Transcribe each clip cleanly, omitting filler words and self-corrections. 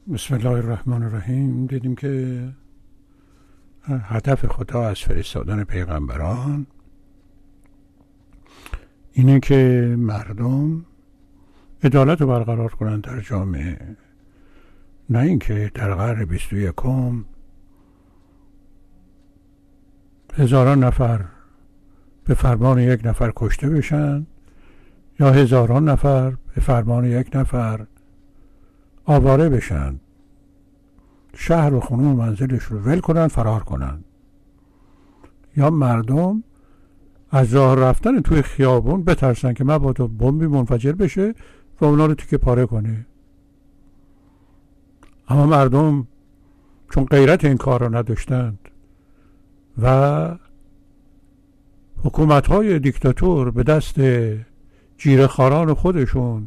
بسم الله الرحمن الرحیم. دیدیم که هدف خدا از فرستادن پیغمبران اینه که مردم عدالت رو برقرار کنند در جامعه، نه اینکه در قرن 21 هزاران نفر به فرمان یک نفر کشته بشن یا هزاران نفر به فرمان یک نفر آواره بشن، شهر و خونه و منزلش رو ول کنن، فرار کنن، یا مردم از راه رفتن توی خیابون بترسن که مبادا بمبی منفجر بشه و اونا رو تیکه پاره کنه. اما مردم چون غیرت این کار رو نداشتند و حکومت‌های دیکتاتور به دست جیره‌خواران خودشون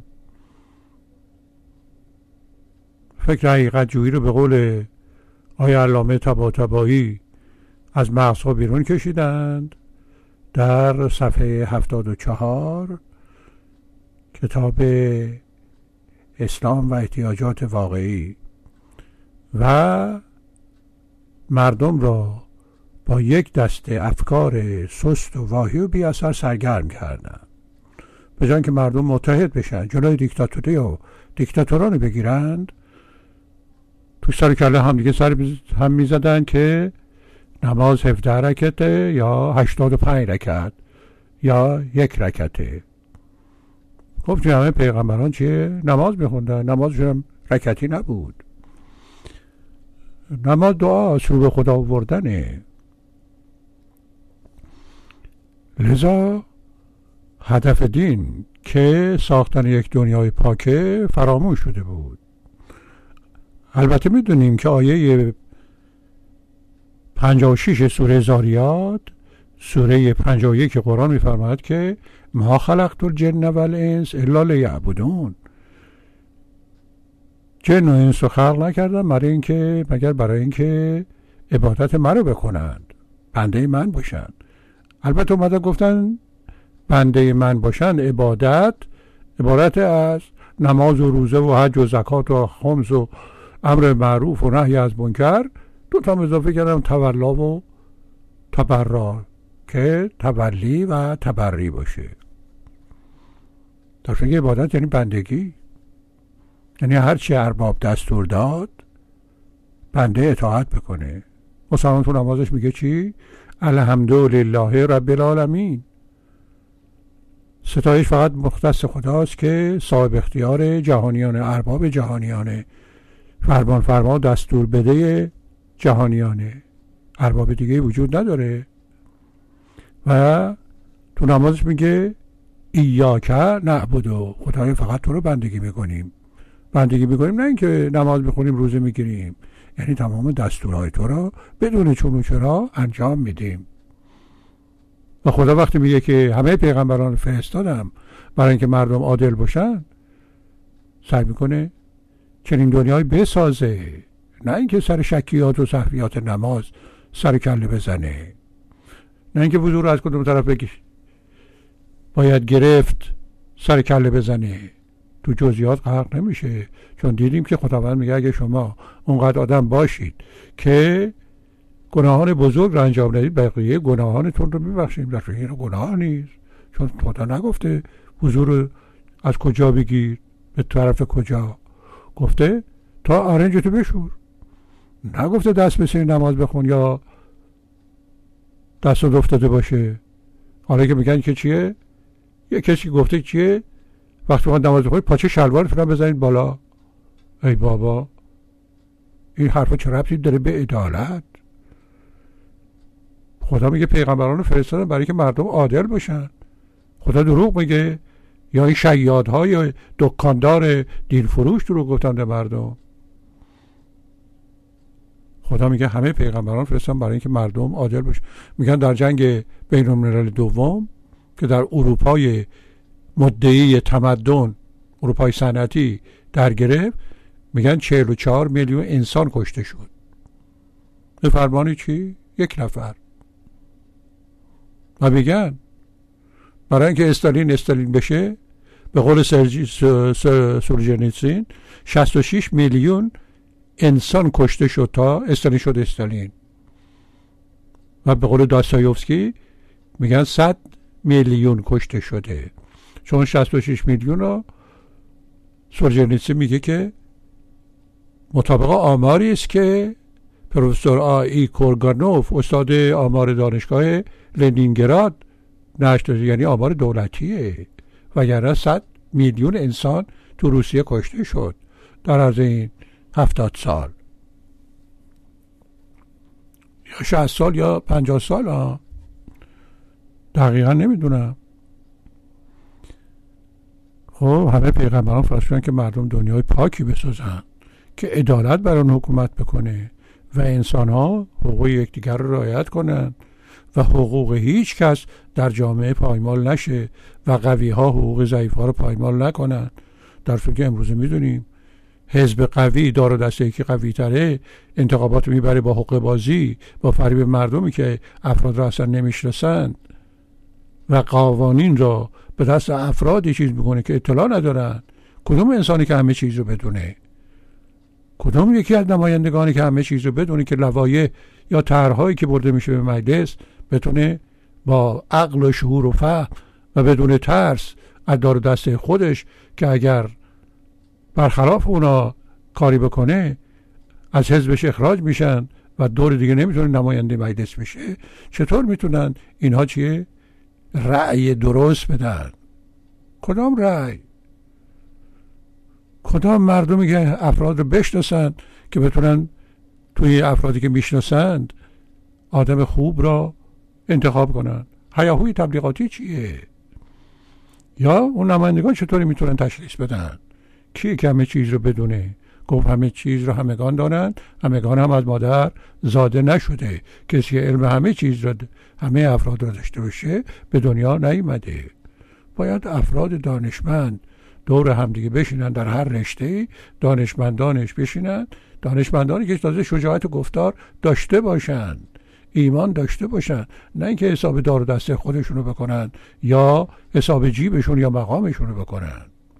فکر حقیقت جویی رو به قول آیه علامه طباطبایی از مغزها بیرون کشیدند، در صفحه 74 کتاب اسلام و احتیاجات واقعی، و مردم را با یک دسته افکار سست و واهی و بی اثر سرگرم کردند. به جای اینکه مردم متحد بشن جلوی دیکتاتوری و دیکتاتوران بگیرند، تو سر کله هم دیگه سر هم میزدن که نماز 17 رکعته یا 85 رکعت یا یک رکعته. خب همه پیغمبران چیه؟ نماز میخوندن. نمازشون هم رکعتی نبود. نماز دعا سو به خدا آوردنه. لذا هدف دین که ساختن یک دنیای پاکه فراموش شده بود. البته میدونیم که آیه 56 سوره زاریات، سوره 51 قرآن میفرماید که ما خلقت الجن والانس الا لیعبدون، جن و انس رو خلق نکردم مگر برای اینکه عبادت من رو بکنند، بنده من باشند. البته اومدن گفتن بنده من باشند عبادت از نماز و روزه و حج و زکات و خمس و امر معروف و نهی از منکر. دو تا اضافه کردم تولا و تبرا، که تولی و تبری باشه. در که عبادت یعنی بندگی، یعنی هرچی ارباب دستور داد بنده اطاعت بکنه. مسلمان تو نمازش میگه چی؟ الحمدلله رب العالمین. ستایش فقط مختص خداست که صاحب اختیار جهانیان، ارباب جهانیانه، فرمان دستور بده جهانیانه، ارباب دیگه وجود نداره. و تو نمازش میگه ایاک نعبد، خدای فقط تو رو بندگی میکنیم نه اینکه نماز بخونیم روزه میگیریم، یعنی تمام دستورهای تو رو بدون چون و چرا انجام میدیم. و خدا وقتی میگه که همه پیغمبران فرستادم برای اینکه مردم عادل باشن، سعی میکنه چنین دنیای بسازه، نه اینکه سر شکیات و سهویات نماز سر کله بزنه، نه اینکه وضو رو از کدوم طرف بگی باید گرفت سر کله بزنه. تو جزئیات غرق نمیشه، چون دیدیم که خداوند میگه اگه شما اونقدر آدم باشید که گناهان بزرگ رو انجام ندید، بقیه گناهانتون رو میبخشیم. در این گناه نیست، چون خدا نگفته وضو رو از کجا بگیر به طرف کجا، گفته تا آرنجتو بشور، نگفته دست بسیاری نماز بخون یا دست افتاده باشه. حالا که میگن که چیه، یه کسی گفته چیه وقتی ما نماز بخونید پاچه شلوارتون رو بزنید بالا. ای بابا، این حرفا چه ربطی داره به عدالت؟ خدا میگه پیغمبران رو فرستادن برای که مردم عادل باشن. خدا دروغ میگه؟ یا این شیادها یا دکاندار دین فروش دروغ گفتن به مردم؟ خدا میگه همه پیغمبران فرستادن برای اینکه مردم عادل باشن. میگن در جنگ بین الملل دوم که در اروپای مدعی تمدن، اروپای صنعتی در گرفت، میگن 44 میلیون انسان کشته شد. به فرمان چی؟ یک نفر. و میگن برای اینکه استالین بشه، به قول سولجنیتسین 66 میلیون انسان کشته شد تا استالین شد استالین. و به قول داستایوفسکی میگن 100 میلیون کشته شده، چون 66 میلیون رو سولژنیتسین میگه که مطابق آماری است که پروفسور آی کورگانوف استاد آمار دانشگاه لنینگراد نشر داده، یعنی آمار دولتیه. وگرنه 100 میلیون انسان تو روسیه کشته شد در از این 70 سال یا 60 سال یا 50 سال دقیقا نمیدونم. خب همه پیغمبران فرستادن که مردم دنیای پاکی بسازن که عدالت بر آن حکومت بکنه و انسان ها حقوق یکدیگر رو رعایت کنن و حقوق هیچ کس در جامعه پایمال نشه و قوی ها حقوق ضعیف ها رو پایمال نکنن. در صورتی که امروز میدونیم حزب قوی دار و دسته که قوی تره انتخابات میبره با حقوق بازی، با فریب مردمی که افراد را اصلا نمیشناسند و قوانین را به دست افرادی چیز میکنه که اطلاع ندارن. کدوم انسانی که همه چیز رو بدونه؟ کدوم یکی از نمایندگانی که همه چیز رو بدونه که لوایح یا طرحهایی که برده میشه به مجلس بتونه با عقل و شعور و فهم و بدون ترس از دار و دسته خودش که اگر برخلاف اونا کاری بکنه از حزبش اخراج میشن و دور دیگه نمیتونه نماینده مجلس بشه، چطور میتونن اینها چیه؟ رأی درست بدن. کدام رأی؟ کدام مردمی که افراد رو بشناسن که بتونن توی افرادی که میشناسند آدم خوب را انتخاب کنن؟ هیاهوی تبلیغاتی چیه؟ یا اون نمایندگان چطوری میتونن تشخیص بدن کیه که همه چیز رو بدونه؟ گفت همه چیز رو همگان دارن، همگان هم از مادر زاده نشده. کسی که علم همه چیز رو همه افراد رو داشته باشه به دنیا نیامده. باید افراد دانشمند دور همدیگه بشینن، در هر رشته دانشمندانش بشینن، دانشمندانی که تازه شجاعت گفتار داشته باشن، ایمان داشته باشن، نه اینکه حساب دار و دسته خودشونو بکنن یا حساب جیبشون یا مقامشونو بکنن.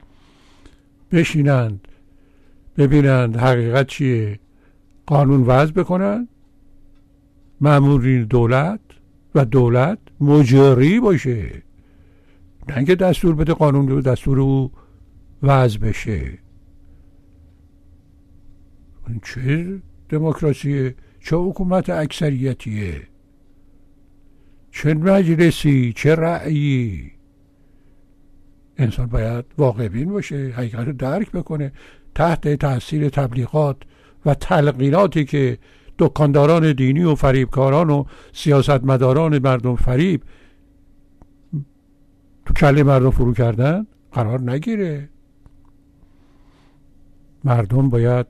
بشینند ببینند حقیقت چیه، قانون وضع بکنن، مامورین دولت و دولت مجری باشه، نه اینکه دستور بده قانون رو دستور او وضع بشه. این چه دموکراسیه؟ چه حکومت اکثریتیه؟ چه مجلسی؟ چه رأیی؟ انسان باید واقع بین باشه، حقیقت رو درک بکنه. تحت تاثیر تبلیغات و تلقیناتی که دکانداران دینی و فریبکاران و سیاستمداران مردم فریب تو کله مردم فرو کردن قرار نگیره. مردم باید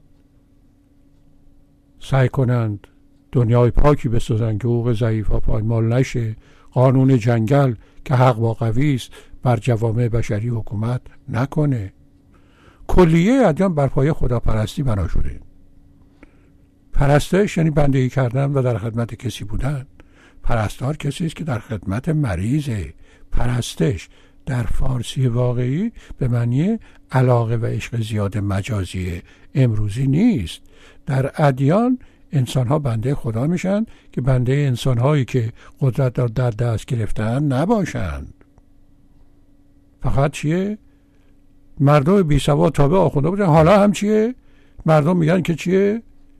سعی کنند دنیای پاکی بسازن که حقوق ضعیف‌ها پایمال نشه، قانون جنگل که حق با قوی است بر جوامع بشری حکومت نکنه. کلیه ادیان بر پایه خداپرستی بنا شده. پرستش یعنی بندگی کردن و در خدمت کسی بودن. پرستار کسی است که در خدمت مریضه. پرستش در فارسی واقعی به معنی علاقه و عشق زیاد مجازی امروزی نیست. در ادیان انسان ها بنده خدا میشن که بنده انسان هایی که قدرت را در دست گرفتن نباشند. فقط چیه؟ مردم بی سواد تابع آخونده بودن. حالا هم چیه؟ مردم میگن که چیه؟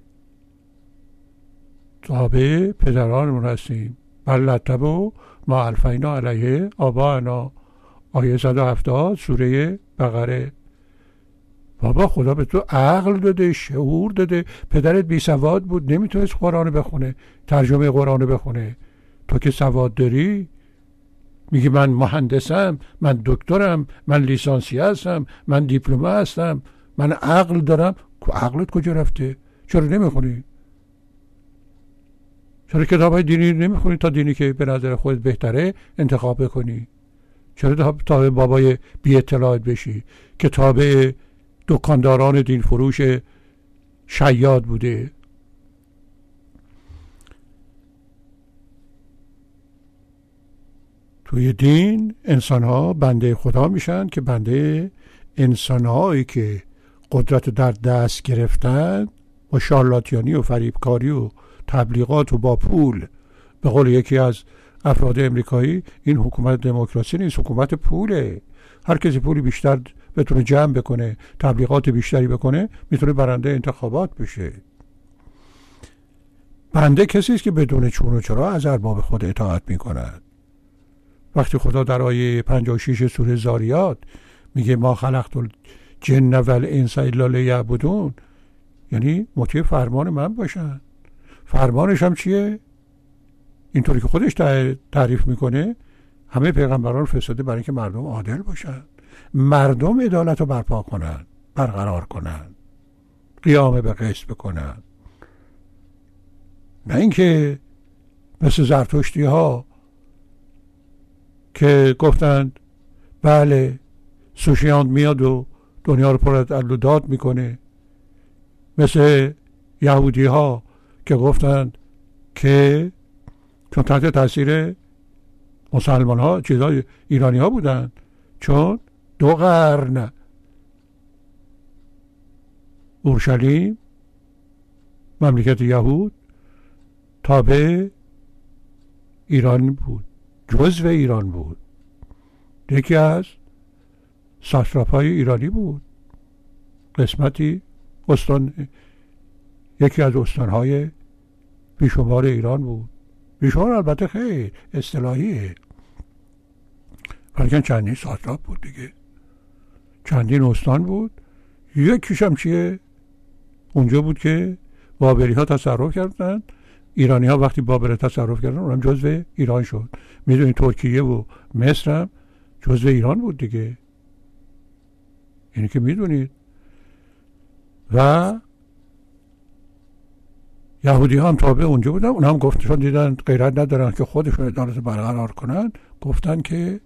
تابع پدرانمون هستیم. بل نتبع ما الفینا علیه آباءنا، آیه 170 سوره بقره. بابا خدا به تو عقل داده، شعور داده. پدرت بی سواد بود، نمیتونست قرآن بخونه، ترجمه قرآن بخونه. تو که سواد داری میگی من مهندسم، من دکترم، من لیسانسیه هستم، من دیپلمه هستم، من عقل دارم. عقلت کجا رفته؟ چرا نمیخونی؟ چرا کتابای دینی نمیخونی تا دینی که به نظر خودت بهتره انتخاب بکنی؟ چرا تابع بابای بی اطلاعات بشی که تابع دکانداران دین فروش شیاد بوده؟ توی دین انسان ها بنده خدا میشن که بنده انسان هایی که قدرت در دست گرفتن با شارلاتیانی و فریبکاری و تبلیغات و با پول. به قول یکی از افراد امریکایی، این حکومت دموکراسی نیست، حکومت پوله. هر کسی پولی بیشتر بتونه جمع بکنه، تبلیغات بیشتری بکنه، میتونه برنده انتخابات بشه. بنده کسی است که بدون چون و چرا از ارباب خود اطاعت میکند. وقتی خدا در آیه 56 سوره زاریات میگه ما خلقت الجن والانس الا لیعبدون، یعنی مطیع فرمان من باشن. فرمانش هم چیه؟ اینطوری که خودش تعریف میکنه همه پیغمبران فرستاده برای اینکه مردم عادل باشن، مردم عدالت رو برپا کنن، برقرار کنن، قیام به قسط بکنن. نه اینکه مثل زرتشتی ها که گفتند بله سوشیاند میاد و دنیا رو پر از عدل و داد میکنه، مثل یهودی ها که گفتند که چون تحت تاثیر مسلمان ها چیزای ایرانی ها بودن، چون 2 قرن اورشلیم مملکت یهود تابع ایران بود، جزو ایران بود، یکی از ساتراپای ایرانی بود، قسمتی یکی از استانهای بیشمار ایران بود. بیشمار البته خیلی اصطلاحیه، ولی چندین ساتراپ بود دیگه، چندین استان بود. یکیش هم چیه؟ اونجا بود که بابلی ها تصرف کردن. ایرانی ها وقتی بابل تصرف کردن اونم جزو ایران شد. میدونی ترکیه و مصر هم جزو ایران بود دیگه، یعنی که میدونید. و یهودی ها هم تابع اونجا بودن، اون هم گفتشون دیدن غیرت ندارن که خودشون عدالت برقرار کنن، گفتن که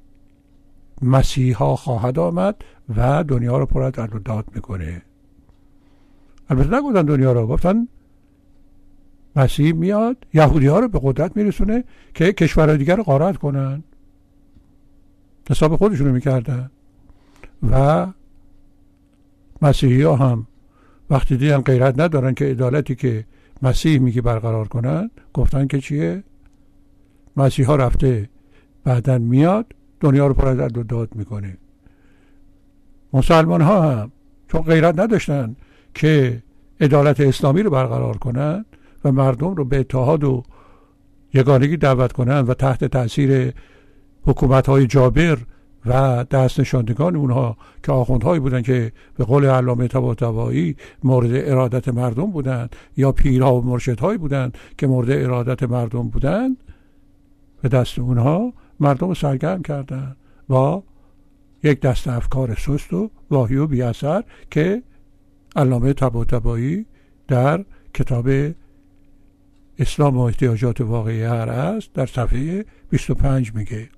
مسیحا خواهد آمد و دنیا رو پر از عدل و داد میکنه. البته نگفتن دنیا رو، گفتن مسیح میاد یهودی ها رو به قدرت میرسونه که کشورهای دیگر رو غارت کنن. حساب خودشونو میکردن. و مسیحی ها هم وقتی دیدن غیرت ندارن که عدالتی که مسیح میگه برقرار کنن، گفتن که چیه؟ مسیح ها رفته بعدن میاد دنیا رو پر از عدل و داد میکنه. مسلمان ها هم چون غیرت نداشتن که عدالت اسلامی رو برقرار کنن و مردم رو به اتحاد و یگانگی دعوت کنن و تحت تاثیر حکومت های جابر و دست نشاندگان اونها که آخوندهایی بودن که به قول علامه طباطبایی مورد ارادت مردم بودن، یا پیرها و مرشدهایی بودن که مورد ارادت مردم بودن، به دست اونها مردم رو سرگرم کردن با یک دست افکار سست و واهی و بی اثر که علامه طباطبایی در کتاب اسلام و احتیاجات واقعی هر است در صفحه 25 میگه.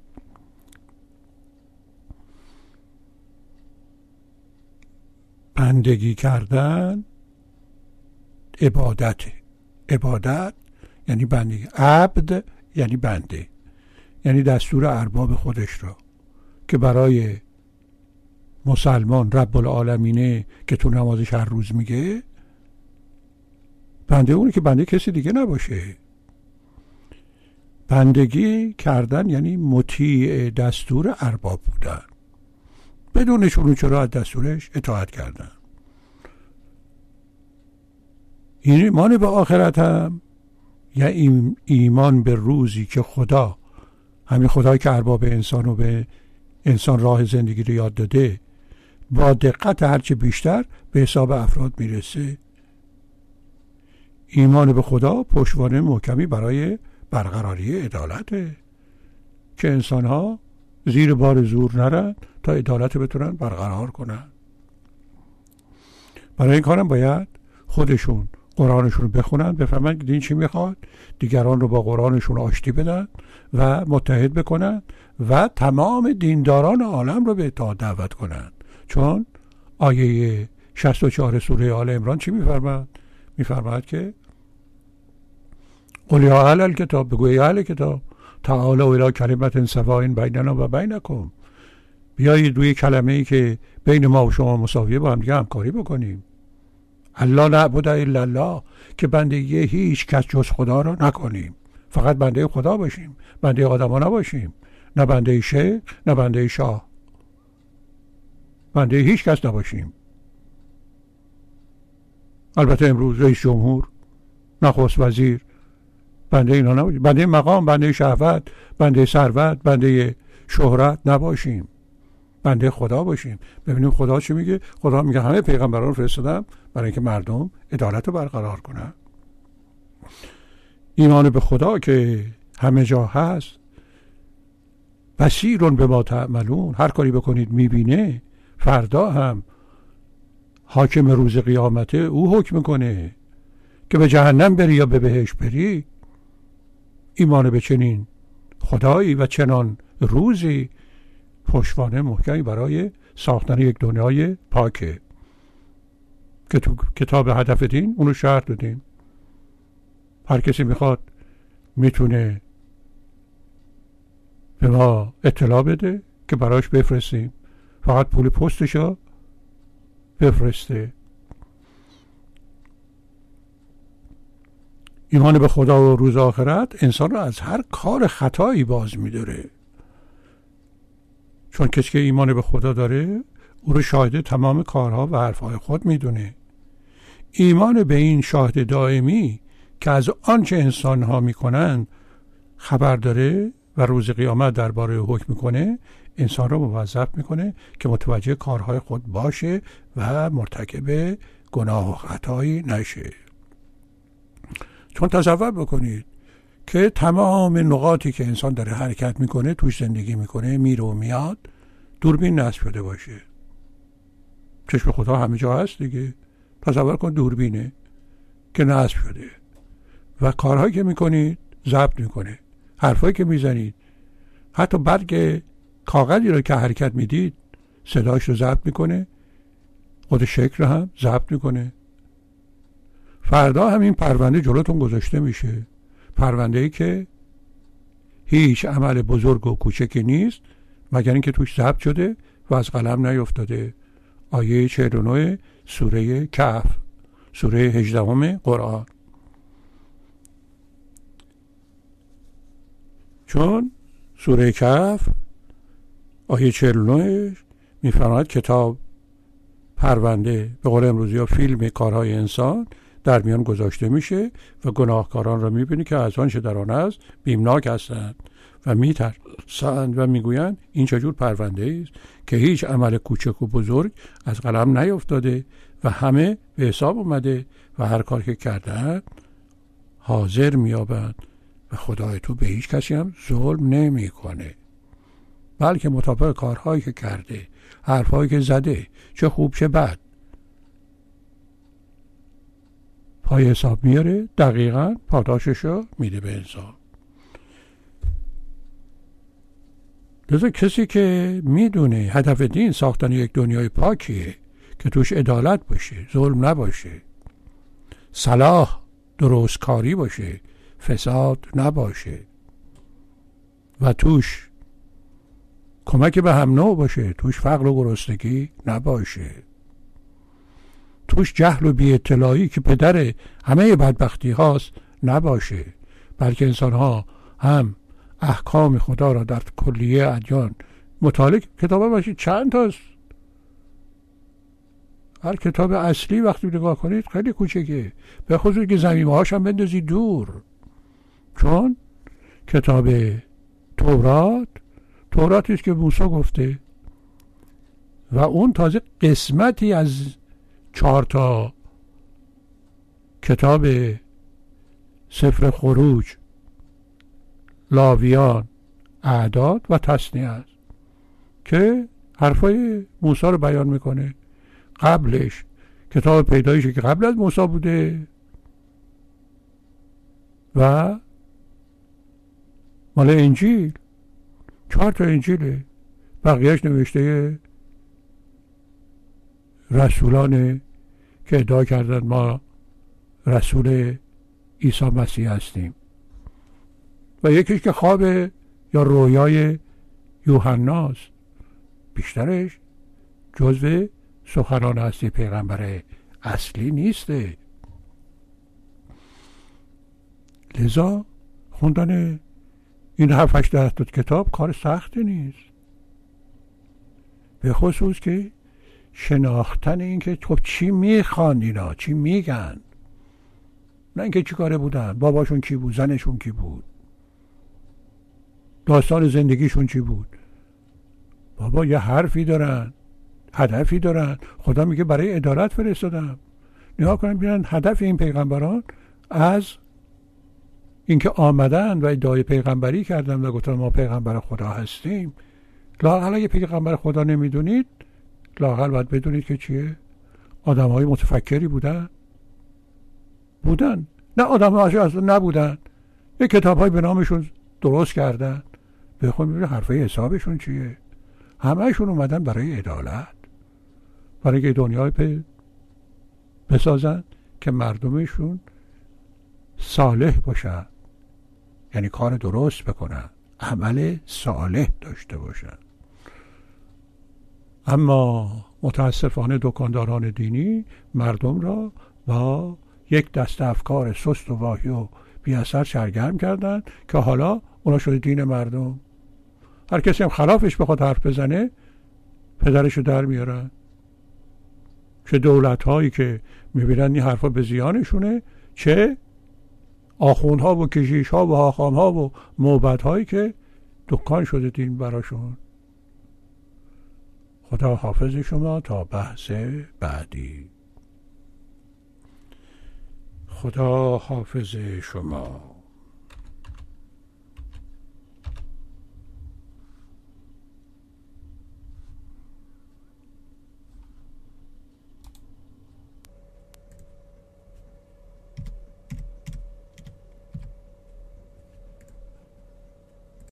بندگی کردن عبادت یعنی بندگی، عبد یعنی بنده، یعنی دستور ارباب خودش را که برای مسلمان رب العالمینه که تو نمازش هر روز میگه، بنده اونه که بنده کسی دیگه نباشه. بندگی کردن یعنی مطیع دستور ارباب بودن، بدون چون و چرا از دستورش اطاعت کردن. این ایمان به آخرت هم یا ایمان به روزی که خدا، همین خدایی که ارباب انسان و به انسان راه زندگی رو یاد داده، با دقت هرچه بیشتر به حساب افراد میرسه. ایمان به خدا پشتوانه محکمی برای برقراری عدالته که انسان ها زیر بار زور نرن تا عدالت بتونن برقرار کنن. برای این کارم باید خودشون قرآنشون رو بخونن، بفهمن که دین چی میخواد، دیگران رو با قرآنشون آشتی بدن و متحد بکنن و تمام دینداران عالم رو به اطاعت دعوت کنن. چون آیه 64 سوره آل عمران چی میفرماد؟ میفرماد که قل یا اهل الکتاب، بگوی اهل کتاب تعالوا الی کلمة سواء بیننا و بینکم، بیایید روی کلمه‌ای که بین ما و شما مساویه با هم دیگه همکاری بکنیم. الله نعبد الا الله، که بندگی هیچ کس جز خدا رو نکنیم، فقط بنده خدا باشیم، بنده آدم ها نباشیم، نه بنده شیخ نه بنده شاه، بنده هیچ کس نباشیم. البته امروز رئیس جمهور، نخست وزیر، بنده اینا نباشیم، بنده مقام، بنده شهوت، بنده ثروت، بنده شهرت نباشیم، بنده خدا باشیم. ببینیم خدا چی میگه. خدا میگه همه پیغمبران رو فرستادم برای اینکه مردم عدالت رو برقرار کنن. ایمان به خدا که همه جا هست، بصیر بما تعملون، هر کاری بکنید میبینه، فردا هم حاکم روز قیامته، او حکم کنه که به جهنم بری یا به بهشت بری. ایمان به چنین خدایی و چنان روزی پشتوانه محکمی برای ساختن یک دنیای پاکه که تو کتاب هدف دین اونو شرح دادیم. هر کسی میخواد میتونه به ما اطلاع بده که براش بفرستیم، فقط پول پستشو بفرسته. ایمان به خدا و روز آخرت انسان رو از هر کار خطایی باز می‌داره، چون کسی که ایمان به خدا داره او رو شاهد تمام کارها و حرفهای خود میدونه. ایمان به این شاهد دائمی که از آنچه انسانها میکنند خبر داره و روز قیامت درباره حکم میکنه، انسان رو موظف میکنه که متوجه کارهای خود باشه و مرتکب گناه و خطایی نشه. چون تصور بکنید که تمام نقاطی که انسان داره حرکت میکنه، توش زندگی میکنه، میره و میاد، دوربین نصب شده باشه. چشم خدا همه جا هست دیگه. تصور کن دوربینه که نصب شده و کارهایی که میکنید ضبط میکنه، حرفایی که میزنید، حتی برگ کاغذی رو که حرکت میدید صداش رو ضبط میکنه، خود شکل هم ضبط میکنه. فردا همین پرونده جلوتون گذاشته میشه، پرونده‌ای که هیچ عمل بزرگ و کوچکی نیست مگر اینکه توش ضبط شده و از قلم نیفتاده. آیه 49 سوره کهف، سوره 18 قرآن. چون سوره کهف آیه 49 میفرماید کتاب، پرونده، به قول امروزی ها فیلم کارهای انسان در میان گذاشته میشه و گناهکاران را میبینی که از آنچه در آن است بیمناک هستند و میترسند و میگویند این چجور پرونده است که هیچ عمل کوچک و بزرگ از قلم نیفتاده و همه به حساب اومده و هر کار که کردند حاضر میابند و خدای تو به هیچ کسی هم ظلم نمیکنه، بلکه مطابق کارهایی که کرده، حرفهایی که زده، چه خوب چه بد، پای حساب میاره، دقیقاً پاداششو میده به انسان. لذا کسی که میدونه هدف دین ساختن یک دنیای پاکیه که توش عدالت باشه، ظلم نباشه، صلاح، درستکاری باشه، فساد نباشه و توش کمک به هم نوع باشه، توش فقر و گرسنگی نباشه، توش جهل و بی اطلاعی که پدر همه بدبختی هاست نباشه، بلکه انسان ها هم احکام خدا را در کلیه ادیان مطالعه. کتاب باشید چند تاست، هر کتاب اصلی وقتی نگاه کنید خیلی کوچکه، به خصوص که زمینه هاش هم بندازید دور. چون کتاب تورات است که موسی گفته و اون تازه قسمتی از 4 تا کتاب سفر خروج، لاویان، اعداد و تثنیه است که حرفای موسی رو بیان میکنه. قبلش کتاب پیدایش که قبل از موسی بوده و مال انجیل، 4 تا انجیله، بقیهش نوشته رسولانه که ادعا کردن ما رسول عیسی مسیح هستیم و یکیش که خواب یا رویای یوحناست، بیشترش جزو سخنان هستی پیغمبر اصلی نیسته. لذا خوندن این 7-8 تا کتاب کار سختی نیست، به خصوص که شناختن این که خب چی میخوان اینا، چی میگن، نه اینکه چی کاره بودن، باباشون کی بود، زنشون کی بود، داستان زندگیشون چی بود. بابا یه حرفی دارن، هدفی دارن. خدا میگه برای عدالت فرستادم. نگاه کنن ببینن هدف این پیغمبران از اینکه آمدن و ادعای پیغمبری کردن و گفتن ما پیغمبر خدا هستیم. لااقل اگه پیغمبر خدا نمیدونید، لااقل باید بدونید که چیه؟ آدم‌های متفکری بودن. نه آدم‌هاش اصلا نبودن، یه کتاب‌های به نامشون درست کردن. بخون ببینید حرفای حسابشون چیه. همه‌شون اومدن برای عدالت، برای که دنیای بسازن که مردمشون صالح باشن، یعنی کار درست بکنن، عمل صالح داشته باشن. اما متاسفانه دکانداران دینی مردم را با یک دست افکار سست و واهی و بی اثر سرگرم کردن که حالا اونا شده دین مردم. هر کسی هم خلافش بخواد حرف بزنه پدرشو در میارن. چه دولت هایی که میبینن این حرفا به زیانشونه، چه آخوندها و کشیش ها و حاخام ها و موبد هایی که دکان شده دین براشون. خدا حافظ شما تا بحث بعدی. خدا حافظ شما.